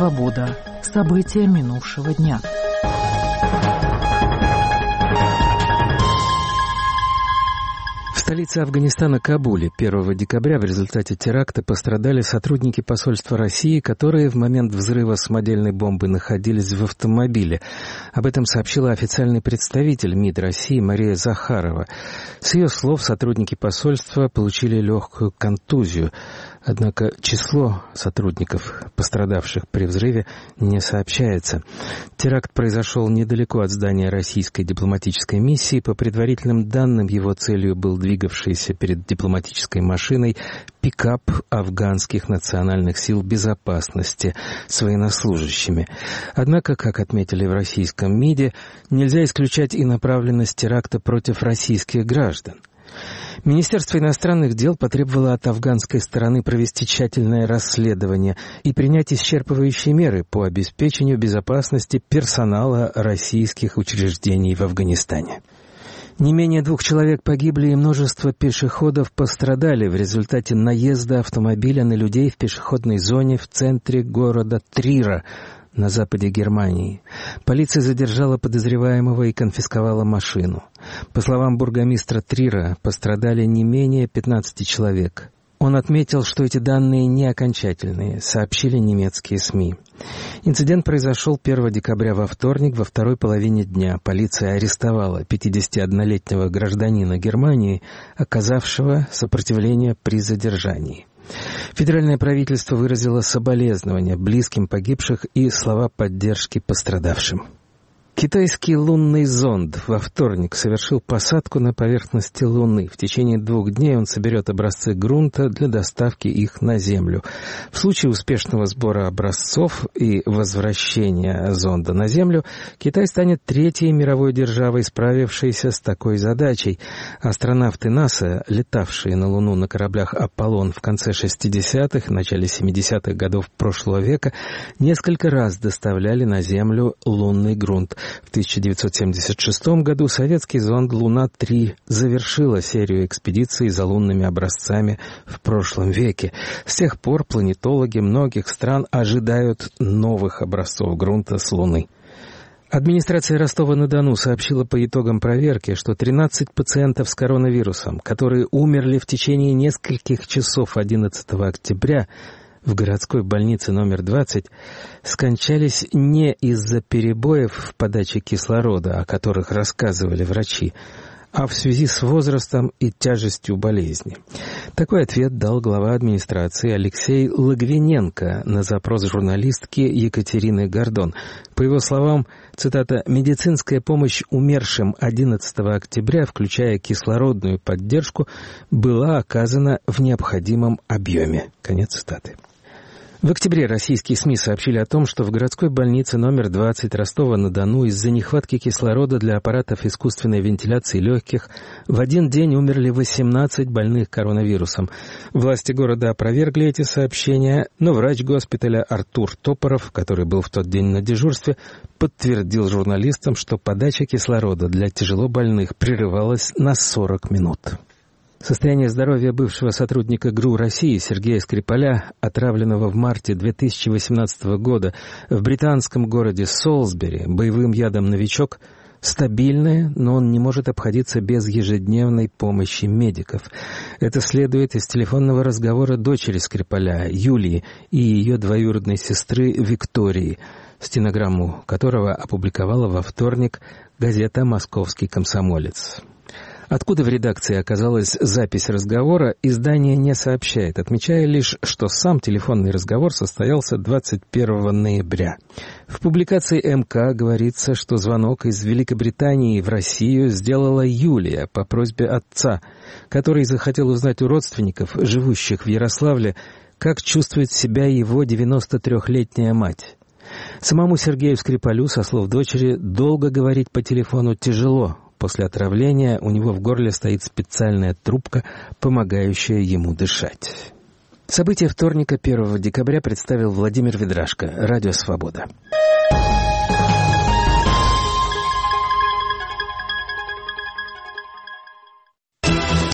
«Свобода». События минувшего дня. В столице Афганистана, Кабуле, 1 декабря в результате теракта пострадали сотрудники посольства России, которые в момент взрыва самодельной бомбы находились в автомобиле. Об этом сообщила официальный представитель МИД России Мария Захарова. С ее слов, сотрудники посольства получили легкую контузию. Однако число сотрудников, пострадавших при взрыве, не сообщается. Теракт произошел недалеко от здания российской дипломатической миссии. По предварительным данным, его целью был двигавшийся перед дипломатической машиной пикап афганских национальных сил безопасности с военнослужащими. Однако, как отметили в российском МИДе, нельзя исключать и направленность теракта против российских граждан. Министерство иностранных дел потребовало от афганской стороны провести тщательное расследование и принять исчерпывающие меры по обеспечению безопасности персонала российских учреждений в Афганистане. Не менее 2 человек погибли и множество пешеходов пострадали в результате наезда автомобиля на людей в пешеходной зоне в центре города Трира на западе Германии. Полиция задержала подозреваемого и конфисковала машину. По словам бургомистра Трира, пострадали не менее 15 человек. Он отметил, что эти данные не окончательные, сообщили немецкие СМИ. Инцидент произошел 1 декабря во вторник, во второй половине дня. Полиция арестовала 51-летнего гражданина Германии, оказавшего сопротивление при задержании. Федеральное правительство выразило соболезнования близким погибших и слова поддержки пострадавшим. Китайский лунный зонд во вторник совершил посадку на поверхности Луны. В течение 2 дней он соберет образцы грунта для доставки их на Землю. В случае успешного сбора образцов и возвращения зонда на Землю, Китай станет 3-й мировой державой, справившейся с такой задачей. Астронавты НАСА, летавшие на Луну на кораблях «Аполлон» в конце 60-х, начале 70-х годов прошлого века, несколько раз доставляли на Землю лунный грунт. В 1976 году советский зонд «Луна-3» завершила серию экспедиций за лунными образцами в прошлом веке. С тех пор планетологи многих стран ожидают новых образцов грунта с Луны. Администрация Ростова-на-Дону сообщила по итогам проверки, что 13 пациентов с коронавирусом, которые умерли в течение нескольких часов 11 октября, в городской больнице номер 20, скончались не из-за перебоев в подаче кислорода, о которых рассказывали врачи, а в связи с возрастом и тяжестью болезни. Такой ответ дал глава администрации Алексей Логвиненко на запрос журналистки Екатерины Гордон. По его словам, цитата, «медицинская помощь умершим 11 октября, включая кислородную поддержку, была оказана в необходимом объеме». Конец цитаты. В октябре российские СМИ сообщили о том, что в городской больнице номер 20 Ростова-на-Дону из-за нехватки кислорода для аппаратов искусственной вентиляции легких в один день умерли 18 больных коронавирусом. Власти города опровергли эти сообщения, но врач госпиталя Артур Топоров, который был в тот день на дежурстве, подтвердил журналистам, что подача кислорода для тяжелобольных прерывалась на 40 минут. Состояние здоровья бывшего сотрудника ГРУ России Сергея Скрипаля, отравленного в марте 2018 года в британском городе Солсбери боевым ядом «Новичок», стабильное, но он не может обходиться без ежедневной помощи медиков. Это следует из телефонного разговора дочери Скрипаля, Юлии, и ее двоюродной сестры Виктории, стенограмму которого опубликовала во вторник газета «Московский комсомолец». Откуда в редакции оказалась запись разговора, издание не сообщает, отмечая лишь, что сам телефонный разговор состоялся 21 ноября. В публикации МК говорится, что звонок из Великобритании в Россию сделала Юлия по просьбе отца, который захотел узнать у родственников, живущих в Ярославле, как чувствует себя его 93-летняя мать. Самому Сергею Скрипалю, со слов дочери, долго говорить по телефону тяжело. После отравления у него в горле стоит специальная трубка, помогающая ему дышать. События вторника, 1 декабря, представил Владимир Ведрашко. Радио «Свобода».